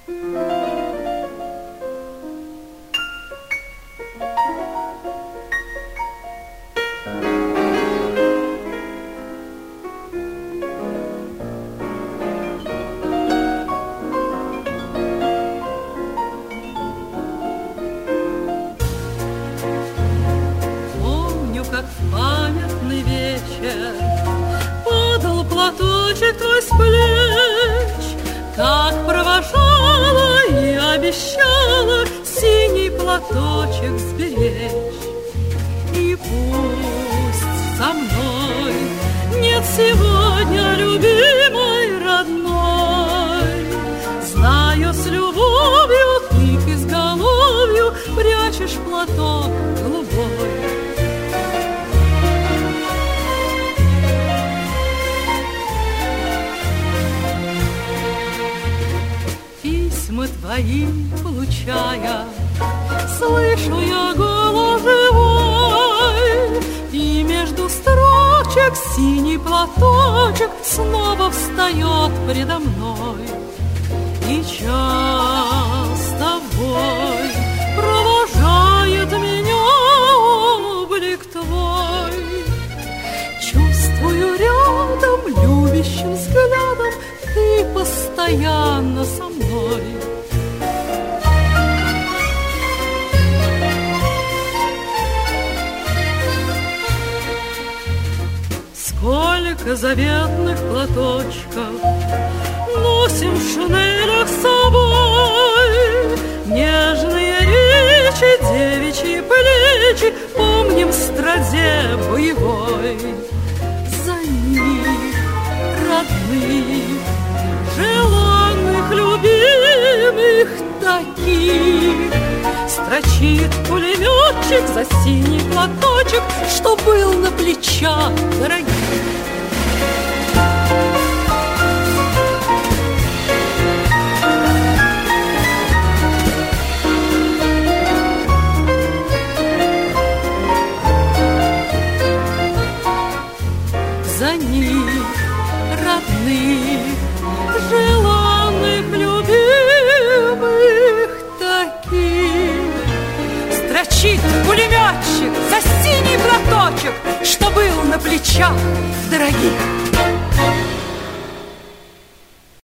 Твой с плеч, как провожала и обещала синий платочек сберечь. И пусть со мной нет сегодня любимой родной, знаю, с любовью ты к изголовью прячешь платок голубой. Мы твои, получая, слышу я голос живой, и между строчек синий платочек снова встает предо мной. И час тобой провожает меня облик твой. Чувствую рядом любящим взглядом ты постоянно со мной. Сколько заветных платочков носим в шинелях с собой, нежные речи, девичьи плечи помним в страде боевой. За них, родных, желанных, любимых таких, строчит пулеметчик за синий платочек, что был на плечах дорогих. За них, родных, желанных, любимых таких, строчит пулеметчик за синий платочек, что был на плечах дорогих.